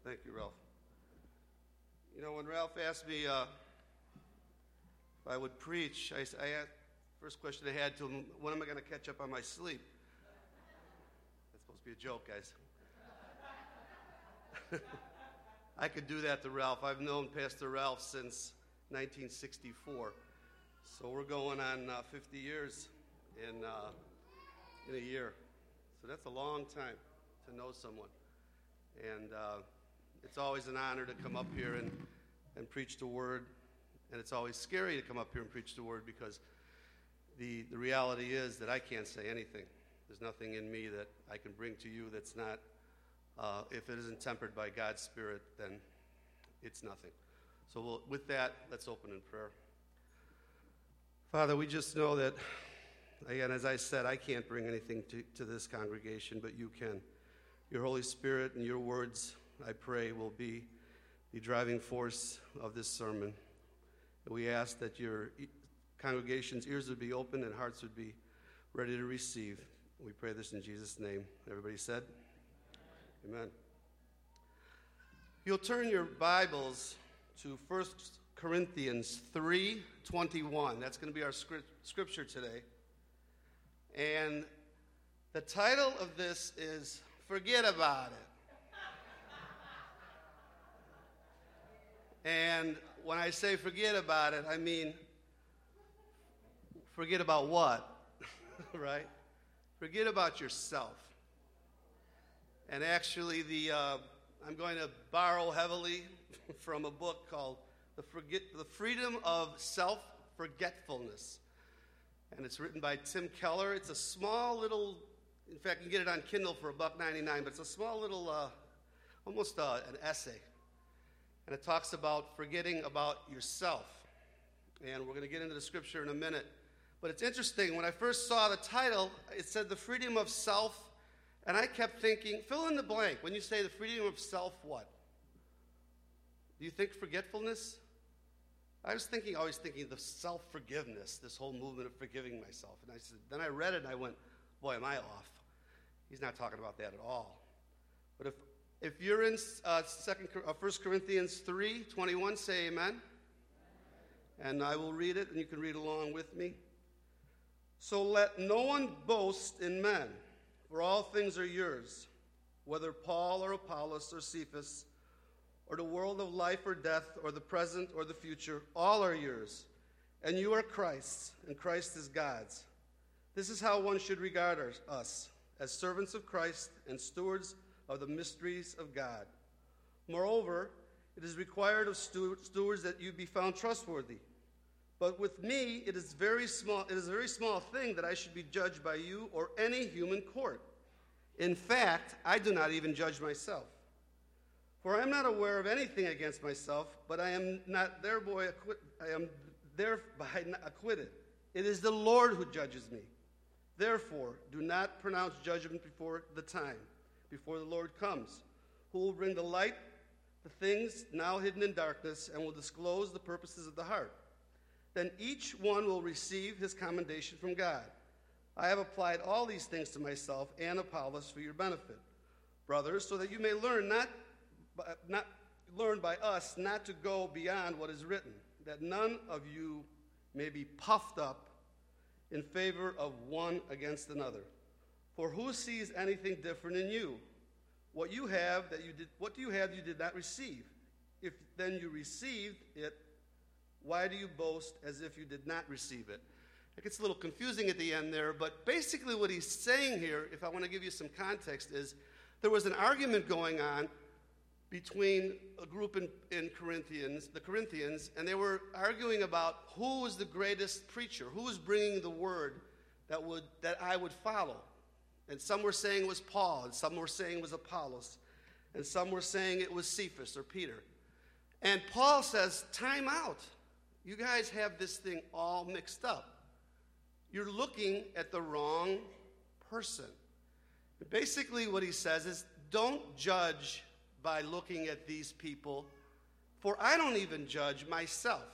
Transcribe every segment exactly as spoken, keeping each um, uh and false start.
Thank you, Ralph. You know, when Ralph asked me uh, if I would preach, I, I asked, first question I had to him, when am I going to catch up on my sleep? That's supposed to be a joke, guys. I could do that to Ralph. I've known Pastor Ralph since nineteen sixty-four. So we're going on uh, fifty years in, uh, in a year. So that's a long time to know someone. And uh, it's always an honor to come up here and, and preach the Word. And it's always scary to come up here and preach the Word because the, the reality is that I can't say anything. There's nothing in me that I can bring to you that's not, uh, if it isn't tempered by God's Spirit, then it's nothing. So we'll, with that, let's open in prayer. Father, we just know that, again, as I said, I can't bring anything to, to this congregation, but you can. Your Holy Spirit and your words, I pray, will be the driving force of this sermon. And we ask that your congregation's ears would be open and hearts would be ready to receive. We pray this in Jesus' name. Everybody said? Amen. You'll turn your Bibles to First Corinthians three twenty-one. That's going to be our scripture today. And the title of this is Forget About It. And when I say forget about it, I mean forget about what? Right? Forget about yourself. And actually, the uh, I'm going to borrow heavily from a book called The, Forget, The Freedom of Self-Forgetfulness. And it's written by Tim Keller. It's a small little, in fact, you can get it on Kindle for a buck ninety-nine, but it's a small little, uh, almost uh, an essay. And it talks about forgetting about yourself. And we're going to get into the scripture in a minute. But it's interesting, when I first saw the title, it said the freedom of self, and I kept thinking, fill in the blank. When you say the freedom of self, what? Do you think forgetfulness? I was thinking, always thinking the self-forgiveness, this whole movement of forgiving myself. And I said, then I read it and I went, boy, am I off. He's not talking about that at all. But if if you're in uh, second, uh, First Corinthians three twenty-one, say amen. And I will read it and you can read along with me. So let no one boast in men, for all things are yours, whether Paul or Apollos or Cephas, or the world of life or death, or the present or the future, all are yours. And you are Christ's, and Christ is God's. This is how one should regard our, us, as servants of Christ and stewards of the mysteries of God. Moreover, it is required of stewards that you be found trustworthy. But with me, it is very small. It is a very small thing that I should be judged by you or any human court. In fact, I do not even judge myself. For I am not aware of anything against myself, but I am not thereby acquit- I am thereby not acquitted. It is the Lord who judges me. Therefore, do not pronounce judgment before the time, before the Lord comes, who will bring to light the things now hidden in darkness and will disclose the purposes of the heart. Then each one will receive his commendation from God. I have applied all these things to myself and Apollos for your benefit, brothers, so that you may learn not Not learn by us not to go beyond what is written, that none of you may be puffed up in favor of one against another. For who sees anything different in you? What you have that you did what do you have you did not receive? If then you received it, why do you boast as if you did not receive it? It gets a little confusing at the end there, but basically what he's saying here, if I want to give you some context, is there was an argument going on between a group in, in Corinthians, the Corinthians, and they were arguing about who was the greatest preacher, who was bringing the word that would that I would follow. And some were saying it was Paul, and some were saying it was Apollos, and some were saying it was Cephas or Peter. And Paul says, time out. You guys have this thing all mixed up. You're looking at the wrong person. Basically what he says is, don't judge by looking at these people, for I don't even judge myself.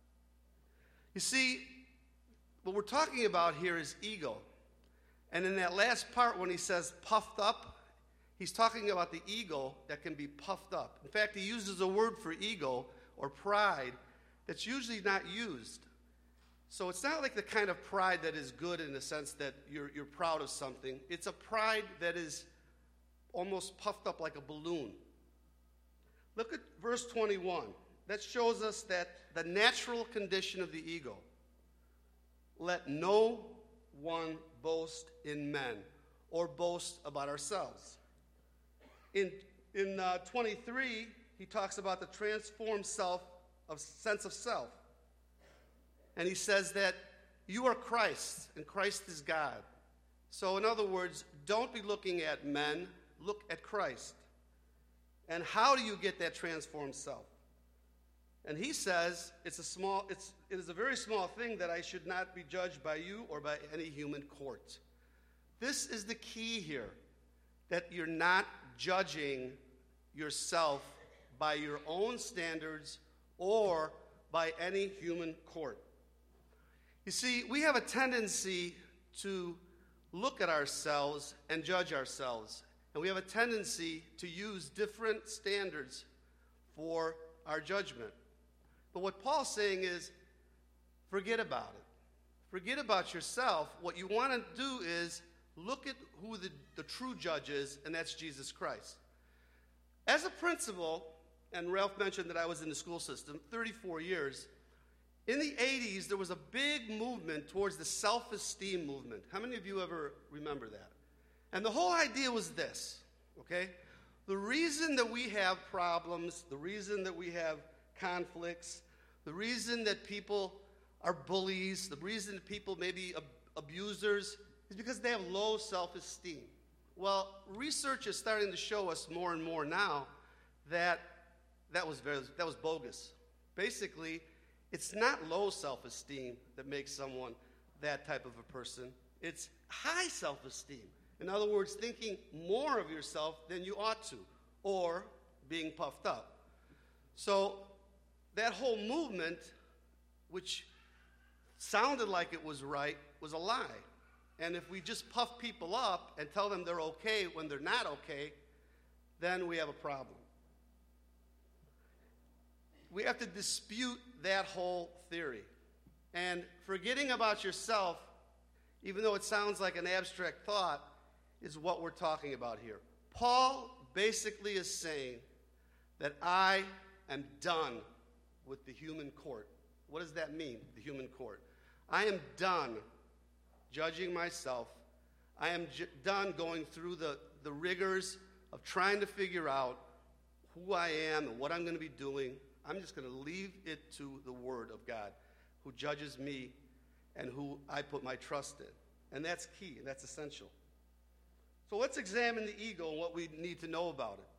You see, what we're talking about here is ego. And in that last part when he says puffed up, he's talking about the ego that can be puffed up. In fact, he uses a word for ego or pride that's usually not used. So it's not like the kind of pride that is good in the sense that you're, you're proud of something. It's a pride that is almost puffed up like a balloon. Look at verse twenty-one. That shows us that the natural condition of the ego. Let no one boast in men or boast about ourselves. In, in uh, twenty-three, he talks about the transformed self, of sense of self. And he says that you are Christ, and Christ is God. So in other words, don't be looking at men, look at Christ. And how do you get that transformed self? And he says it's a small, it's, it is a very small thing that I should not be judged by you or by any human court. This is the key here, that you're not judging yourself by your own standards or by any human court. You see, we have a tendency to look at ourselves and judge ourselves. And we have a tendency to use different standards for our judgment. But what Paul's saying is, forget about it. Forget about yourself. What you want to do is look at who the, the true judge is, and that's Jesus Christ. As a principal, and Ralph mentioned that I was in the school system thirty-four years, in the eighties, there was a big movement towards the self-esteem movement. How many of you ever remember that? And the whole idea was this, okay? The reason that we have problems, the reason that we have conflicts, the reason that people are bullies, the reason that people may be ab- abusers, is because they have low self-esteem. Well, research is starting to show us more and more now that that was very, that was bogus. Basically, it's not low self-esteem that makes someone that type of a person. It's high self-esteem. In other words, thinking more of yourself than you ought to, or being puffed up. So that whole movement, which sounded like it was right, was a lie. And if we just puff people up and tell them they're okay when they're not okay, then we have a problem. We have to dispute that whole theory. And forgetting about yourself, even though it sounds like an abstract thought, is what we're talking about here. Paul basically is saying that I am done with the human court. What does that mean, the human court? I am done judging myself. I am j- done going through the, the rigors of trying to figure out who I am and what I'm going to be doing. I'm just going to leave it to the Word of God, who judges me and who I put my trust in. And that's key, and that's essential. So let's examine the ego and what we need to know about it.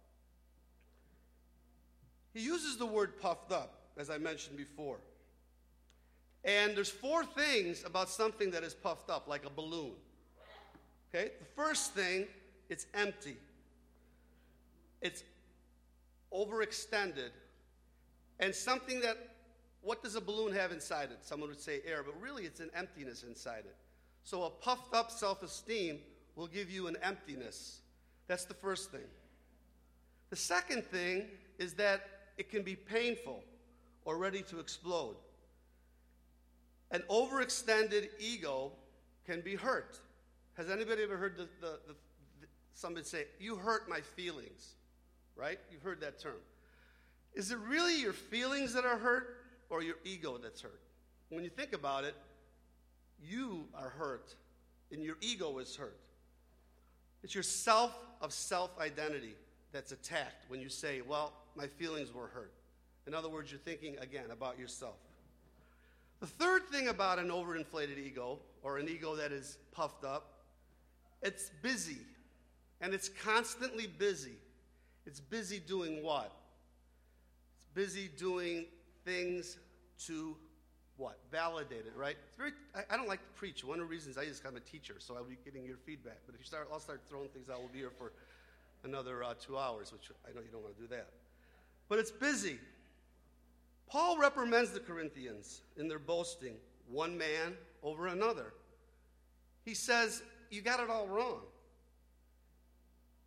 He uses the word puffed up, as I mentioned before. And there's four things about something that is puffed up, like a balloon. Okay? The first thing, it's empty. It's overextended. And something that, what does a balloon have inside it? Someone would say air, but really it's an emptiness inside it. So a puffed up self-esteem will give you an emptiness. That's the first thing. The second thing is that it can be painful or ready to explode. An overextended ego can be hurt. Has anybody ever heard the, the, the, the, somebody say, you hurt my feelings, right? You've heard that term. Is it really your feelings that are hurt or your ego that's hurt? When you think about it, you are hurt and your ego is hurt. It's your self of self-identity that's attacked when you say, well, my feelings were hurt. In other words, you're thinking, again, about yourself. The third thing about an overinflated ego, or an ego that is puffed up, it's busy, and it's constantly busy. It's busy doing what? It's busy doing things to what? Validate it, right? It's very. I, I don't like to preach. One of the reasons I just I'm a teacher, so I'll be getting your feedback. But if you start, I'll start throwing things out. We'll be here for another uh, two hours, which I know you don't want to do that. But it's busy. Paul reprimands the Corinthians in their boasting, one man over another. He says, you got it all wrong.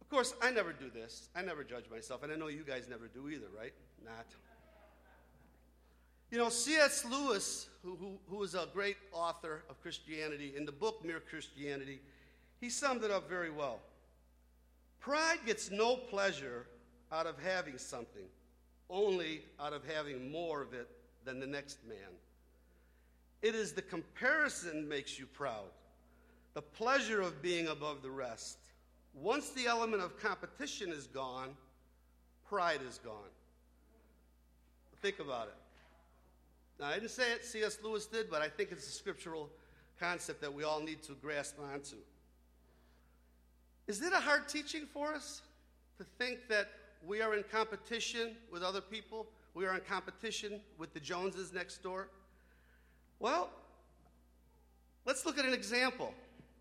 Of course, I never do this. I never judge myself, and I know you guys never do either, right? Not. You know, C S Lewis, who, who, who is a great author of Christianity, in the book Mere Christianity, he summed it up very well. Pride gets no pleasure out of having something, only out of having more of it than the next man. It is the comparison makes you proud, the pleasure of being above the rest. Once the element of competition is gone, pride is gone. Think about it. Now, I didn't say it, C S Lewis did, but I think it's a scriptural concept that we all need to grasp onto. Is it a hard teaching for us to think that we are in competition with other people? We are in competition with the Joneses next door? Well, let's look at an example.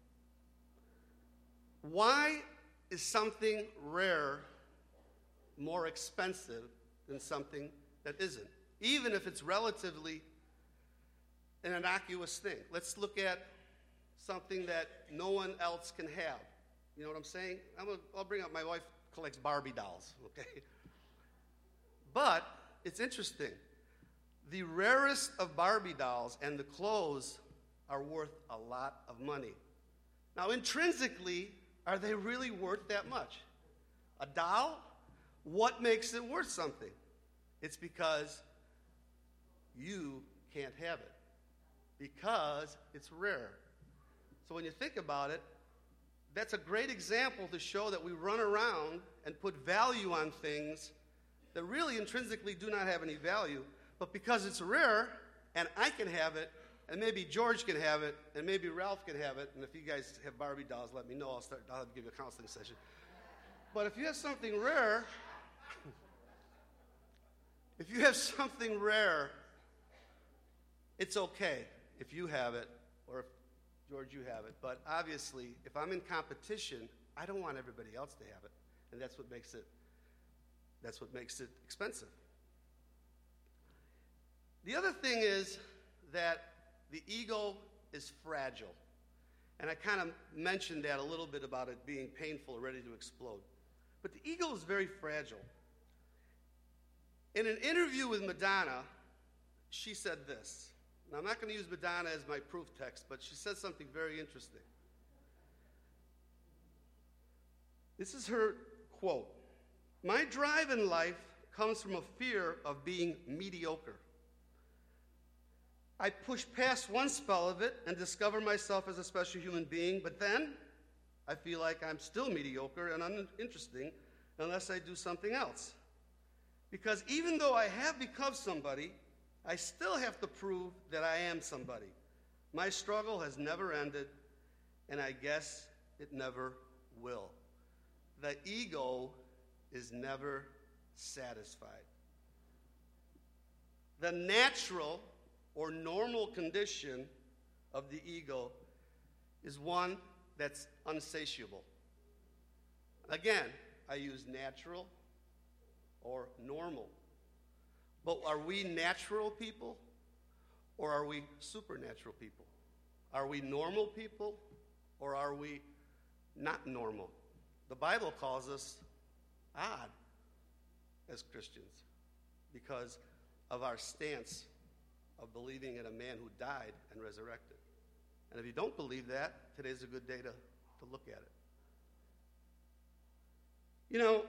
Why is something rare more expensive than something that isn't, even if it's relatively an innocuous thing? Let's look at something that no one else can have. You know what I'm saying? I'm gonna, I'll bring up, my wife collects Barbie dolls, okay? But it's interesting. The rarest of Barbie dolls and the clothes are worth a lot of money. Now, intrinsically, are they really worth that much? A doll? What makes it worth something? It's because you can't have it, because it's rare. So when you think about it, that's a great example to show that we run around and put value on things that really intrinsically do not have any value, but because it's rare and I can have it, and maybe George can have it, and maybe Ralph can have it, and if you guys have Barbie dolls, let me know. I'll start. I'll have to give you a counseling session. But if you have something rare, if you have something rare, it's okay if you have it, or if, George, you have it. But obviously, if I'm in competition, I don't want everybody else to have it, and that's what makes it. That's what makes it expensive. The other thing is that the ego is fragile. And I kind of mentioned that a little bit about it being painful, ready to explode. But the ego is very fragile. In an interview with Madonna, she said this. Now, I'm not going to use Madonna as my proof text, but she said something very interesting. This is her quote. "My drive in life comes from a fear of being mediocre. I push past one spell of it and discover myself as a special human being, but then I feel like I'm still mediocre and uninteresting unless I do something else. Because even though I have become somebody, I still have to prove that I am somebody. My struggle has never ended, and I guess it never will." The ego is never satisfied. The natural or normal condition of the ego is one that's unsatiable. Again, I use natural or normal. But are we natural people or are we supernatural people? Are we normal people or are we not normal? The Bible calls us odd as Christians because of our stance of believing in a man who died and resurrected. And if you don't believe that, today's a good day to, to look at it. You know,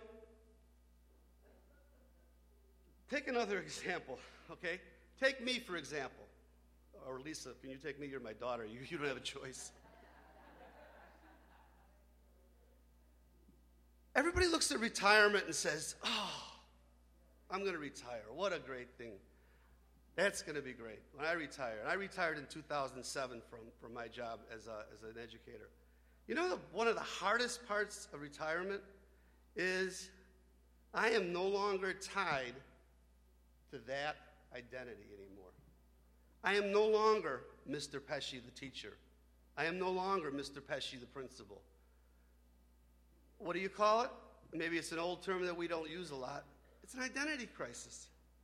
take another example, okay? Take me, for example. Or Lisa, can you take me? You're my daughter. You, you don't have a choice. Everybody looks at retirement and says, oh, I'm going to retire. What a great thing. That's going to be great when I retire. And I retired in two thousand seven from, from my job as, a, as an educator. You know, the, one of the hardest parts of retirement is I am no longer tied to that identity anymore. I am no longer Mister Pesci, the teacher. I am no longer Mister Pesci, the principal. What do you call it? Maybe it's an old term that we don't use a lot. It's an identity crisis.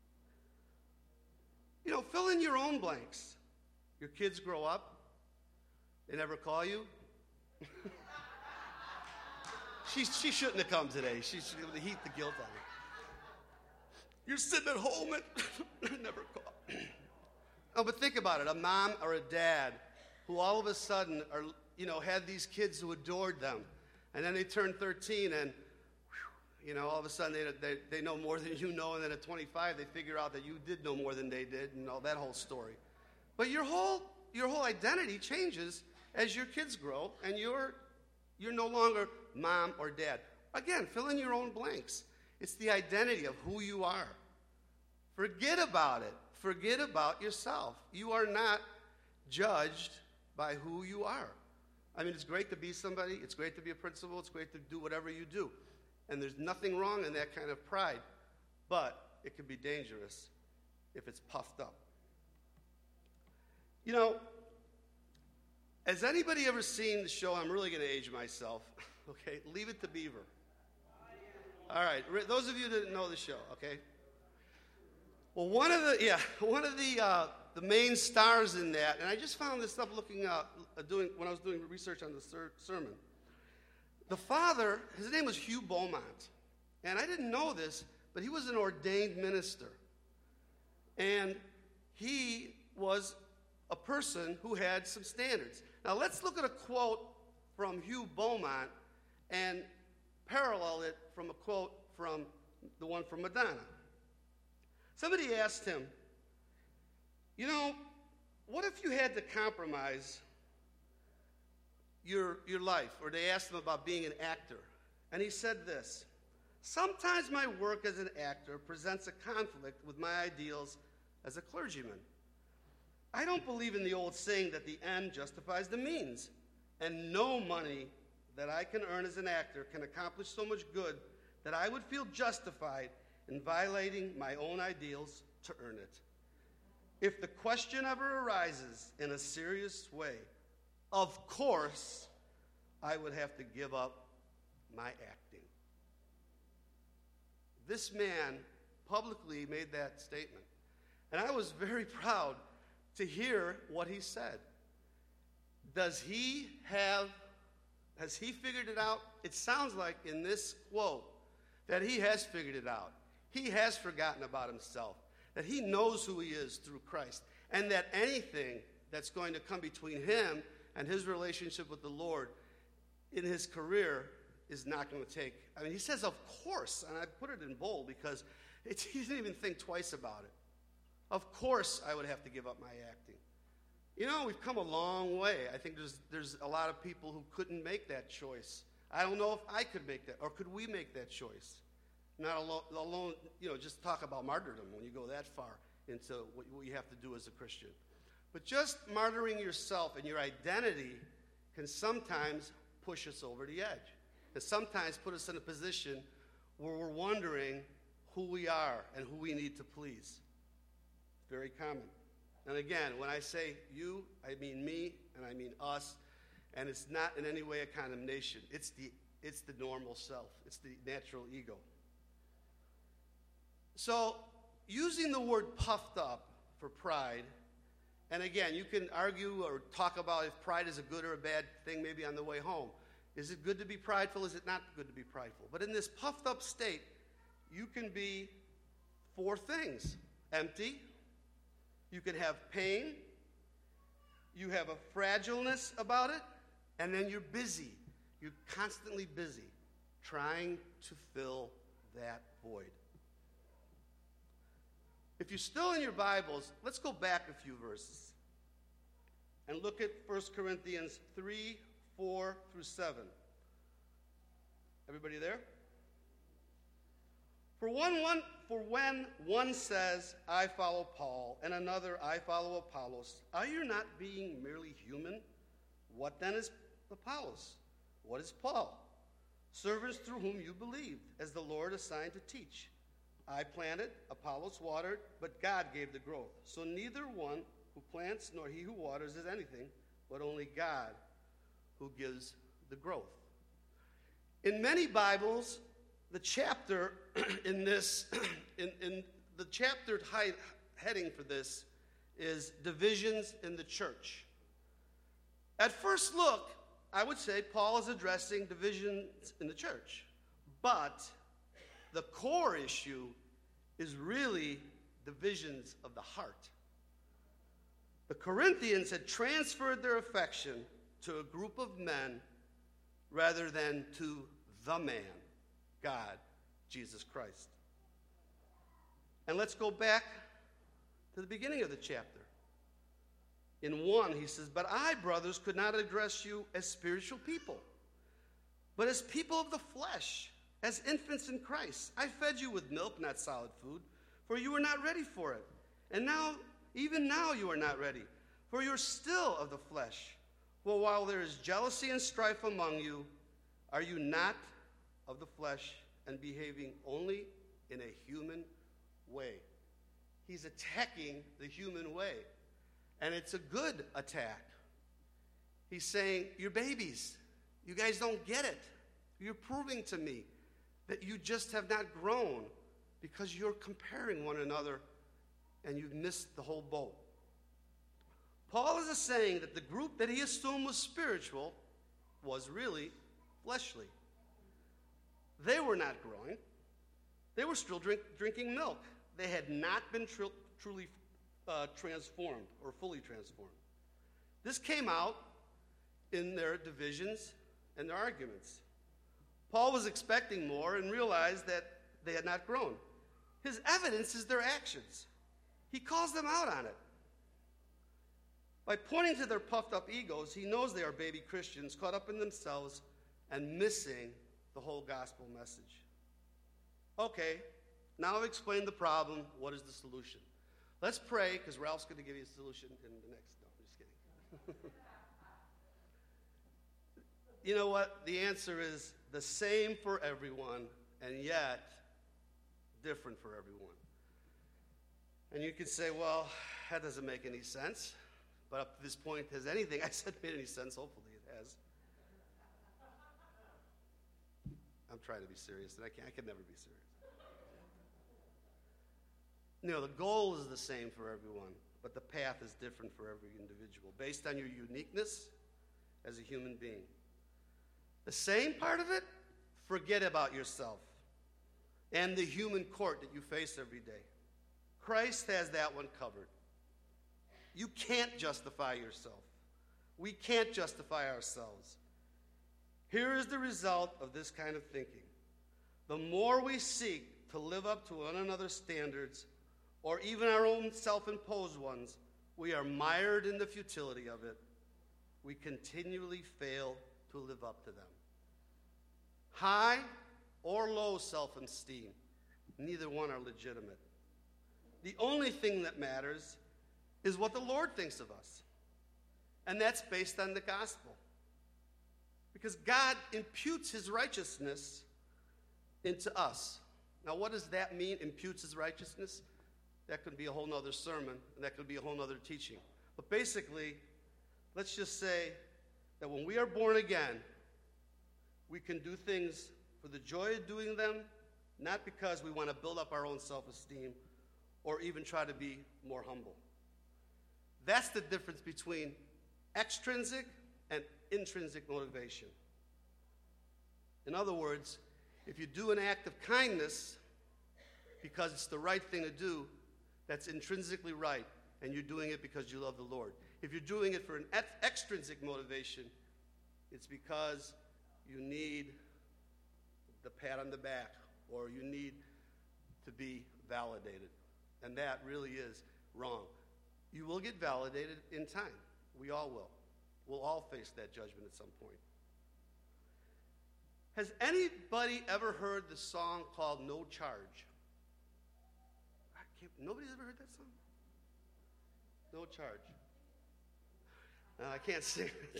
You know, fill in your own blanks. Your kids grow up. They never call you. She, she shouldn't have come today. She should have heaped the guilt on her. You're sitting at home and never call. Oh, but think about it. A mom or a dad who all of a sudden are, you know, had these kids who adored them. And then they turn thirteen and, whew, you know, all of a sudden they, they, they know more than you know. And then at twenty-five, they figure out that you did know more than they did and all that whole story. But your whole, your whole identity changes as your kids grow and you're, you're no longer mom or dad. Again, fill in your own blanks. It's the identity of who you are. Forget about it. Forget about yourself. You are not judged by who you are. I mean, it's great to be somebody. It's great to be a principal. It's great to do whatever you do. And there's nothing wrong in that kind of pride. But it can be dangerous if it's puffed up. You know, has anybody ever seen the show? I'm really going to age myself. Okay, Leave It to Beaver. All right, those of you that didn't know the show, okay? Well, one of the yeah, one of the uh, the main stars in that, and I just found this stuff looking up, uh, doing when I was doing research on the ser- sermon. The father, his name was Hugh Beaumont, and I didn't know this, but he was an ordained minister, and he was a person who had some standards. Now let's look at a quote from Hugh Beaumont and parallel it from a quote from the one from Madonna. Somebody asked him, you know, what if you had to compromise your, your life? Or they asked him about being an actor. And he said this, sometimes my work as an actor presents a conflict with my ideals as a clergyman. I don't believe in the old saying that the end justifies the means, and no money that I can earn as an actor can accomplish so much good that I would feel justified in violating my own ideals to earn it. If the question ever arises in a serious way, of course, I would have to give up my acting. This man publicly made that statement. And I was very proud to hear what he said. Does he have, has he figured it out? It sounds like in this quote that he has figured it out. He has forgotten about himself, that he knows who he is through Christ, and that anything that's going to come between him and his relationship with the Lord in his career is not going to take. I mean, he says, of course, and I put it in bold because it's, he didn't even think twice about it. Of course I would have to give up my acting. You know, we've come a long way. I think there's, there's a lot of people who couldn't make that choice. I don't know if I could make that, or could we make that choice? Not alone, alone, you know, just talk about martyrdom when you go that far into what, what you have to do as a Christian. But just martyring yourself and your identity can sometimes push us over the edge. And sometimes put us in a position where we're wondering who we are and who we need to please. Very common. And again, when I say you, I mean me and I mean us. And it's not in any way a condemnation. It's the, it's the normal self. It's the natural ego. So, using the word puffed up for pride, and again, you can argue or talk about if pride is a good or a bad thing maybe on the way home. Is it good to be prideful? Is it not good to be prideful? But in this puffed up state, you can be four things. Empty. You can have pain. You have a fragileness about it. And then you're busy. You're constantly busy trying to fill that void. If you're still in your Bibles, let's go back a few verses and look at First Corinthians three, four through seven. Everybody there? For one, one, for when one says, I follow Paul, and another, I follow Apollos, are you not being merely human? What then is Apollos? What is Paul? Servants through whom you believed, as the Lord assigned to teach. I planted, Apollos watered, but God gave the growth. So neither one who plants nor he who waters is anything, but only God who gives the growth. In many Bibles, the chapter in this, in, in the chapter high, heading for this is divisions in the church. At first look, I would say Paul is addressing divisions in the church. But the core issue is really divisions of the heart. The Corinthians had transferred their affection to a group of men rather than to the man, God, Jesus Christ. And let's go back to the beginning of the chapter. In one, he says, "But I, brothers, could not address you as spiritual people, but as people of the flesh, as infants in Christ. I fed you with milk, not solid food, for you were not ready for it. And now, even now you are not ready, for you are still of the flesh. For while there is jealousy and strife among you, are you not of the flesh and behaving only in a human way?" He's attacking the human way. And it's a good attack. He's saying, you're babies. You guys don't get it. You're proving to me that you just have not grown because you're comparing one another and you've missed the whole boat. Paul is saying that the group that he assumed was spiritual was really fleshly. They were not growing. They were still drink, drinking milk. They had not been tr- truly uh, transformed or fully transformed. This came out in their divisions and their arguments. Paul was expecting more and realized that they had not grown. His evidence is their actions. He calls them out on it. By pointing to their puffed up egos, he knows they are baby Christians caught up in themselves and missing the whole gospel message. Okay, now I've explained the problem. What is the solution? Let's pray, because Ralph's going to give you a solution in the next. No, I'm just kidding. You know what? The answer is the same for everyone, and yet different for everyone. And you can say, well, that doesn't make any sense. But up to this point, has anything I said made any sense? Hopefully it has. I'm trying to be serious, and I can't. I can never be serious. You know, the goal is the same for everyone, but the path is different for every individual, based on your uniqueness as a human being. The same part of it, forget about yourself and the human court that you face every day. Christ has that one covered. You can't justify yourself. We can't justify ourselves. Here is the result of this kind of thinking. The more we seek to live up to one another's standards, or even our own self-imposed ones, we are mired in the futility of it. We continually fail to live up to them. High or low self-esteem, neither one are legitimate. The only thing that matters is what the Lord thinks of us. And that's based on the gospel. Because God imputes his righteousness into us. Now, what does that mean, imputes his righteousness? That could be a whole nother sermon, and that could be a whole nother teaching. But basically, let's just say that when we are born again, we can do things for the joy of doing them, not because we want to build up our own self-esteem or even try to be more humble. That's the difference between extrinsic and intrinsic motivation. In other words, if you do an act of kindness because it's the right thing to do, that's intrinsically right, and you're doing it because you love the Lord. If you're doing it for an extrinsic motivation, it's because you need the pat on the back, or you need to be validated. And that really is wrong. You will get validated in time. We all will. We'll all face that judgment at some point. Has anybody ever heard the song called No Charge? I can't, nobody's ever heard that song? No Charge. No, I can't sing it.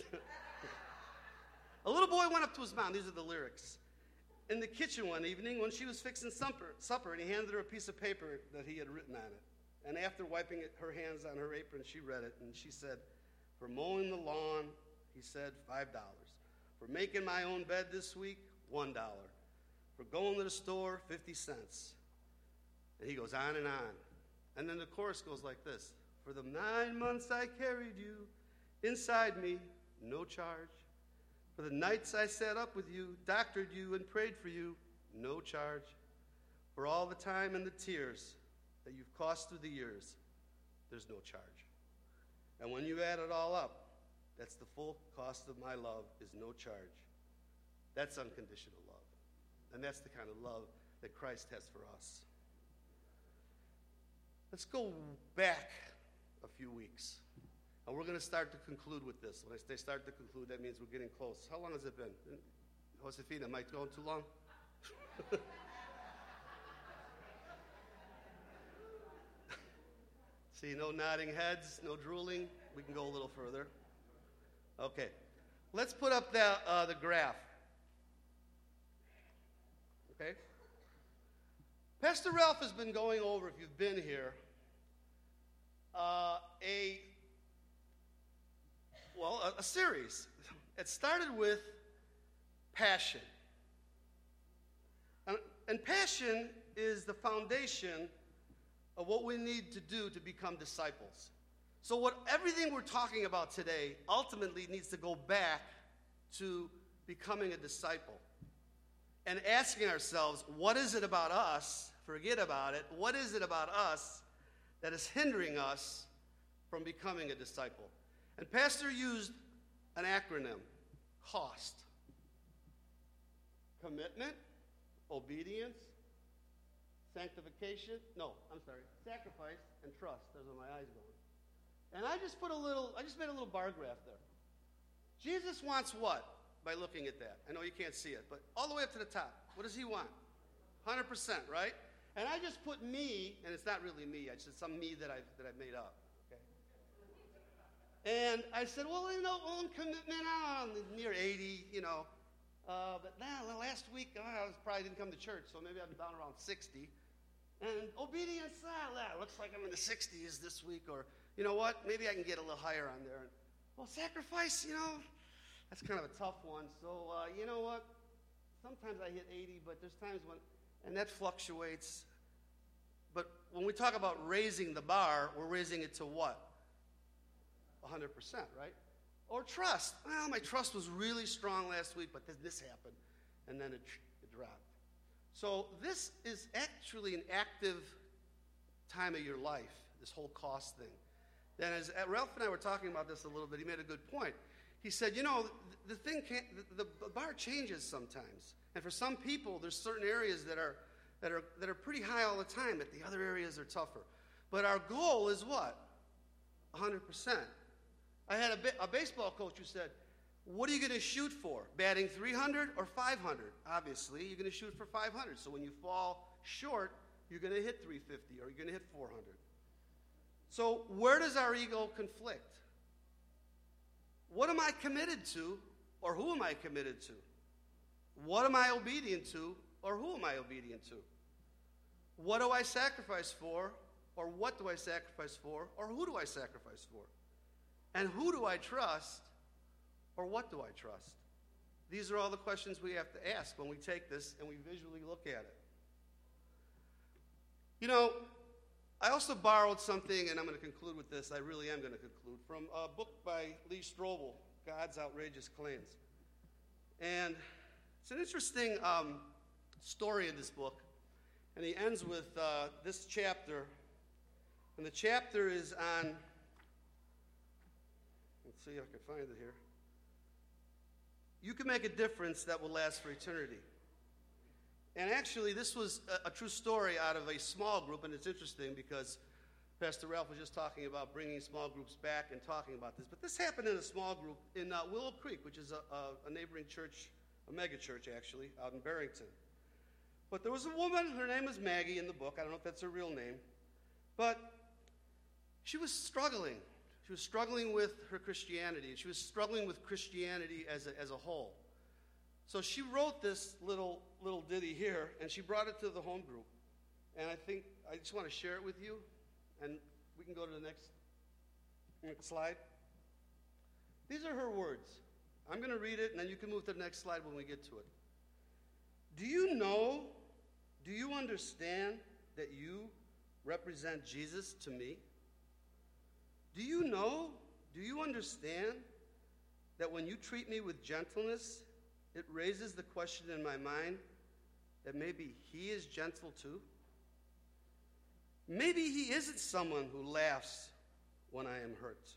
A little boy went up to his mom. These are the lyrics. In the kitchen one evening when she was fixing supper, supper, and he handed her a piece of paper that he had written on it. And after wiping it, her hands on her apron, she read it, and she said, "For mowing the lawn," he said, five dollars. "For making my own bed this week, one dollar. For going to the store, fifty cents. And he goes on and on. And then the chorus goes like this. "For the nine months I carried you inside me, no charge. For the nights I sat up with you, doctored you, and prayed for you, no charge. For all the time and the tears that you've cost through the years, there's no charge. And when you add it all up, that's the full cost of my love is no charge. That's unconditional love. And that's the kind of love that Christ has for us. Let's go back a few weeks. And we're going to start to conclude with this. When I say start to conclude, that means we're getting close. How long has it been? Josefina, am I going too long? See, no nodding heads, no drooling. We can go a little further. Okay. Let's put up the, uh, the graph. Okay? Pastor Ralph has been going over, if you've been here, uh, a, well, a, a series. It started with passion. And, and passion is the foundation of what we need to do to become disciples. So what everything we're talking about today ultimately needs to go back to becoming a disciple and asking ourselves, what is it about us? Forget about it. What is it about us that is hindering us from becoming a disciple? And Pastor used an acronym, COST. Commitment, obedience, sanctification, no, I'm sorry, sacrifice, and trust. Those are my eyes going. And I just put a little, I just made a little bar graph there. Jesus wants what by looking at that? I know you can't see it, but all the way up to the top, what does he want? one hundred percent, right? And I just put me, and it's not really me, it's just some me that I've, that I've made up. Okay? And I said, well, you know, own commitment, I'm near eighty, you know. Uh, but now, last week, uh, I was, probably didn't come to church, so maybe I'm down around sixty. And obedience, ah, that looks like I'm in the sixties this week, or, you know what, maybe I can get a little higher on there. And, well, sacrifice, you know, that's kind of a tough one. So, uh, you know what, sometimes I hit eighty, but there's times when, and that fluctuates. But when we talk about raising the bar, we're raising it to what? one hundred percent, right? Or trust. Well, my trust was really strong last week, but then this happened, and then it, it dropped. So this is actually an active time of your life, this whole cost thing. Then as Ralph and I were talking about this a little bit, he made a good point. He said, you know, the, the thing can't, the, the bar changes sometimes. And for some people, there's certain areas that are, that are, that are pretty high all the time, but the other areas are tougher. But our goal is what? one hundred percent. I had a, ba- a baseball coach who said, what are you going to shoot for? Batting three hundred or five hundred? Obviously, you're going to shoot for five hundred. So when you fall short, you're going to hit three fifty or you're going to hit four hundred. So where does our ego conflict? What am I committed to, or who am I committed to? What am I obedient to, or who am I obedient to? What do I sacrifice for, or what do I sacrifice for, or who do I sacrifice for? And who do I trust, or what do I trust? These are all the questions we have to ask when we take this and we visually look at it. You know, I also borrowed something, and I'm going to conclude with this. I really am going to conclude, from a book by Lee Strobel, God's Outrageous Claims. And it's an interesting um, story in this book. And he ends with uh, this chapter. And the chapter is on, let's see if I can find it here. You can make a difference that will last for eternity. And actually, this was a, a true story out of a small group, and it's interesting because Pastor Ralph was just talking about bringing small groups back and talking about this. But this happened in a small group in uh, Willow Creek, which is a, a, a neighboring church, a mega church actually, out in Barrington. But there was a woman, her name was Maggie in the book. I don't know if that's her real name. But she was struggling. She was struggling with her Christianity. She was struggling with Christianity as a, as a whole. So she wrote this little little ditty here, and she brought it to the home group. And I think I just want to share it with you, and we can go to the next, next slide. These are her words. I'm going to read it, and then you can move to the next slide when we get to it. Do you know, do you understand that you represent Jesus to me? Do you know, do you understand that when you treat me with gentleness, it raises the question in my mind that maybe he is gentle too? Maybe he isn't someone who laughs when I am hurt.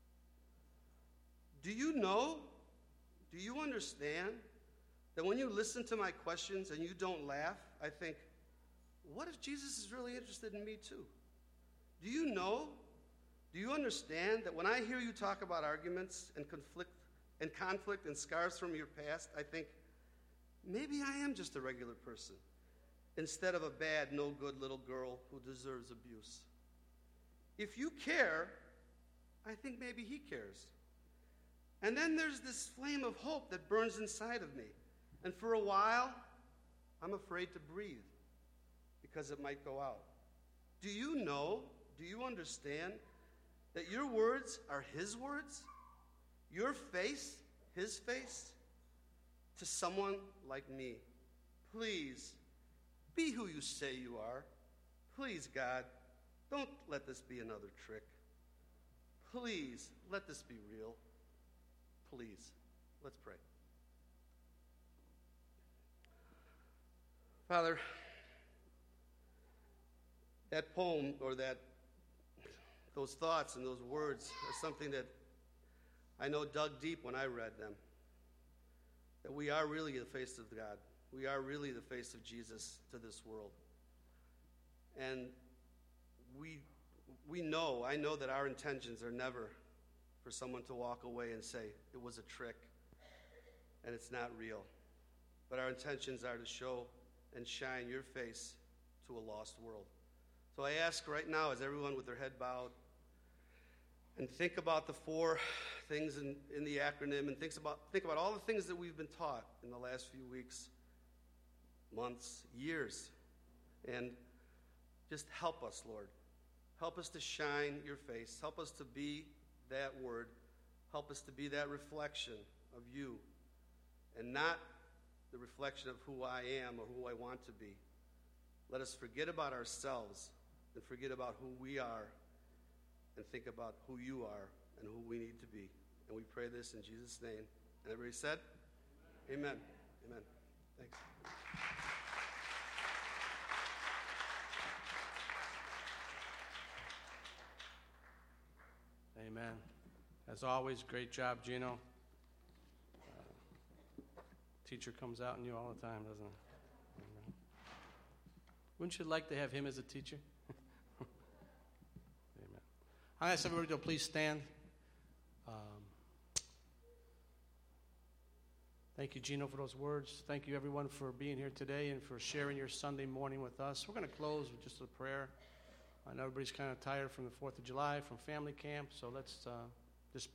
Do you know, do you understand that when you listen to my questions and you don't laugh, I think, what if Jesus is really interested in me too? Do you know, do you understand that when I hear you talk about arguments and conflict and conflict and scars from your past, I think, maybe I am just a regular person instead of a bad, no-good little girl who deserves abuse. If you care, I think maybe he cares. And then there's this flame of hope that burns inside of me. And for a while, I'm afraid to breathe because it might go out. Do you know, do you understand that your words are his words? Your face, his face, to someone like me. Please, be who you say you are. Please, God, don't let this be another trick. Please, let this be real. Please, let's pray. Father, that poem or that those thoughts and those words are something that I know dug deep when I read them. That we are really the face of God. We are really the face of Jesus to this world. And we we know, I know that our intentions are never for someone to walk away and say, it was a trick and it's not real. But our intentions are to show and shine your face to a lost world. So I ask right now, as everyone with their head bowed, and think about the four things in, in the acronym, and think about, think about all the things that we've been taught in the last few weeks, months, years. And just help us, Lord. Help us to shine your face. Help us to be that word. Help us to be that reflection of you, and not the reflection of who I am or who I want to be. Let us forget about ourselves and forget about who we are and think about who you are and who we need to be. And we pray this in Jesus' name. And everybody said? Amen. Amen. Thanks. Amen. As always, great job, Gino. Uh, teacher comes out in you all the time, doesn't it? Amen. Wouldn't you like to have him as a teacher? Amen. I ask everybody to please stand. Um, thank you, Gino, for those words. Thank you, everyone, for being here today and for sharing your Sunday morning with us. We're going to close with just a prayer. I know everybody's kind of tired from the fourth of July, from family camp, so let's uh, just...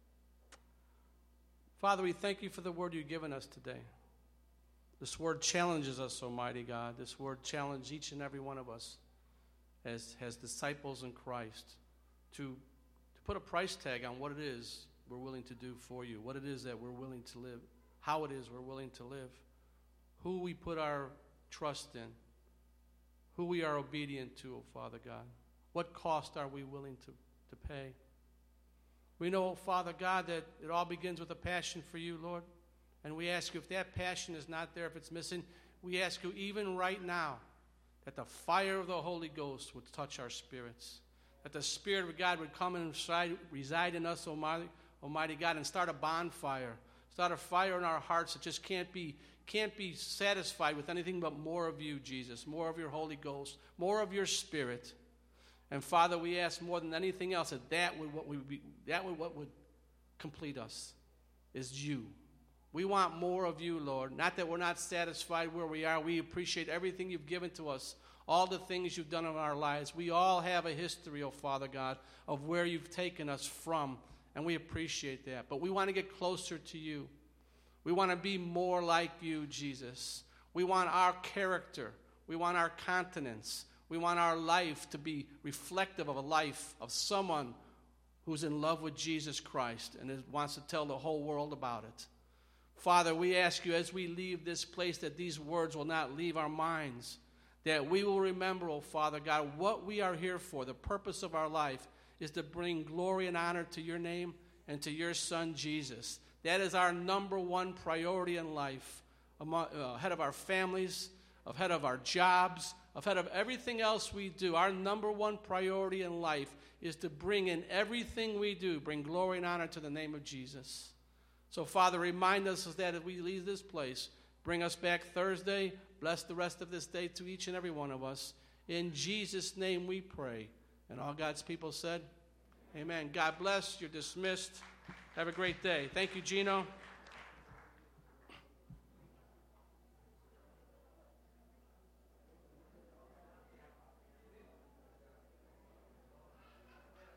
Father, we thank you for the word you've given us today. This word challenges us, Almighty God. This word challenges each and every one of us as, as disciples in Christ to, to put a price tag on what it is we're willing to do for you, what it is that we're willing to live, how it is we're willing to live, who we put our trust in, who we are obedient to, oh Father God. What cost are we willing to, to pay? We know, Father God, that it all begins with a passion for you, Lord. And we ask you, if that passion is not there, if it's missing, we ask you even right now that the fire of the Holy Ghost would touch our spirits, that the Spirit of God would come and reside, reside in us, Almighty, Almighty God, and start a bonfire, start a fire in our hearts that just can't be can't be satisfied with anything but more of you, Jesus, more of your Holy Ghost, more of your Spirit. And Father, we ask more than anything else that that would what would be that would what would complete us is you. We want more of you, Lord. Not that we're not satisfied where we are. We appreciate everything you've given to us, all the things you've done in our lives. We all have a history, oh Father God, of where you've taken us from, and we appreciate that. But we want to get closer to you. We want to be more like you, Jesus. We want our character. We want our countenance. We want our life to be reflective of a life of someone who's in love with Jesus Christ and is, wants to tell the whole world about it. Father, we ask you as we leave this place that these words will not leave our minds, that we will remember, oh Father God, what we are here for. The purpose of our life is to bring glory and honor to your name and to your Son, Jesus. That is our number one priority in life, among, uh, ahead of our families, ahead of our jobs, ahead of everything else we do. Our number one priority in life is to bring in everything we do, bring glory and honor to the name of Jesus. So, Father, remind us of that as we leave this place. Bring us back Thursday. Bless the rest of this day to each and every one of us. In Jesus' name we pray. And all God's people said, amen. God bless. You're dismissed. Have a great day. Thank you, Gino.